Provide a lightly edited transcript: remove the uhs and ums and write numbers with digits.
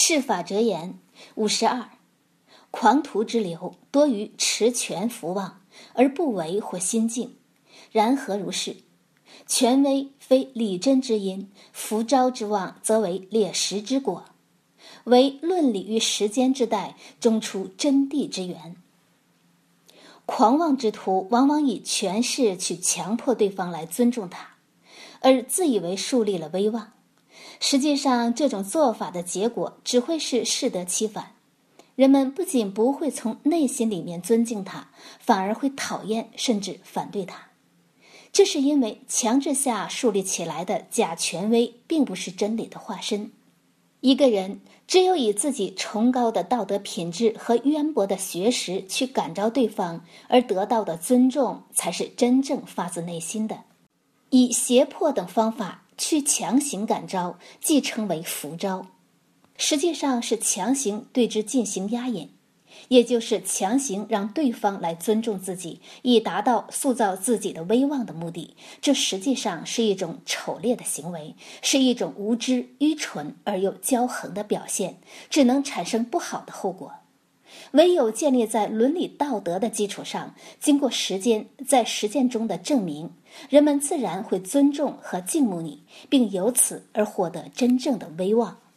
世法者言52，狂徒之流多于持权福旺，而不为或心静。然何如是？权威非理真之因，福昭之旺则为劣实之果。为论理于时间之代，终出真谛之源。狂妄之徒往往以权势去强迫对方来尊重他，而自以为树立了威望。实际上，这种做法的结果只会是适得其反。人们不仅不会从内心里面尊敬他，反而会讨厌甚至反对他。这是因为强制下树立起来的假权威并不是真理的化身。一个人只有以自己崇高的道德品质和渊博的学识去感召对方，而得到的尊重才是真正发自内心的。以胁迫等方法去强行感召，即称为福召，实际上是强行对之进行压引，也就是强行让对方来尊重自己，以达到塑造自己的威望的目的。这实际上是一种丑劣的行为，是一种无知、愚蠢而又骄横的表现，只能产生不好的后果。唯有建立在伦理道德的基础上，经过时间在实践中的证明，人们自然会尊重和敬慕你，并由此而获得真正的威望。